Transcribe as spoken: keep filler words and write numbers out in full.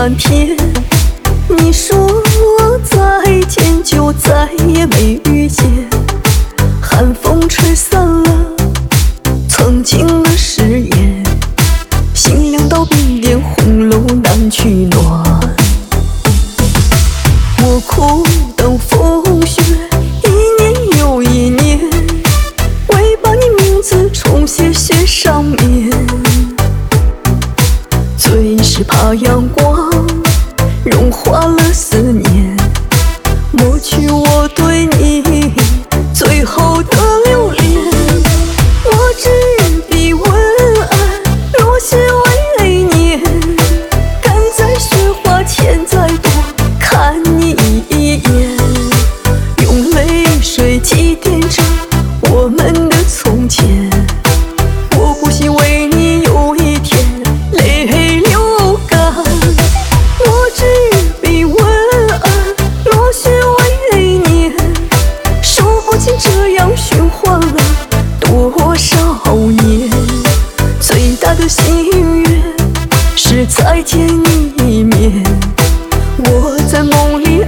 半天。你说再见就再也没遇见，寒风吹散了曾经的誓言，心凉到冰点，红楼难取暖。我苦等风雪，一年又一年，为把你名字重写雪上面。最是怕阳光融化了思念，抹去我对你最后的留恋。我执笔文案，落雪为年，赶在雪花前再多看你一眼，用泪水祭奠着我们的从前。我不惜为你有一天泪流干，我执笔文案，落雪为年，数不清这样循环了多少年。最大的心愿是再见你一面，我在梦里